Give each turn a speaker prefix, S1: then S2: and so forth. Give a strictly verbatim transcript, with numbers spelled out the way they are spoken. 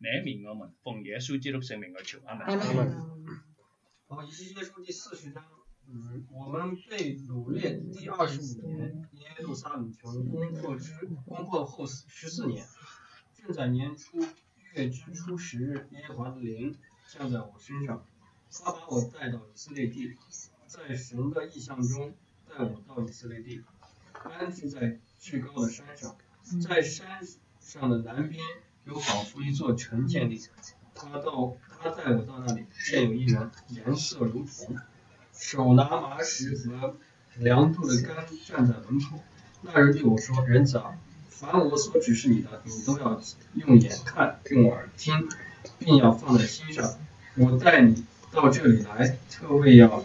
S1: 憐憫我們，奉耶穌基督聖名而求，阿門。
S2: 阿門。
S3: 好，以西結書第四十章，嗯，我們被擄掠第二十五年，耶路撒冷城攻破之攻破後十四年，正在年初月之初十日，耶和華的靈降在我身上，他把我帶到以色列地，在神的異象中帶我到以色列地，安置在至高的山上，在山上的南邊有仿佛一座城建立。他到他帶我到那裡，見有一人，顏色如銅，手拿麻石和量度的竿站在門口。那人對我說：人子啊，凡我所指示你的，你都要用眼看，用耳聽，並要放在心上。我帶你到這裡來，特為要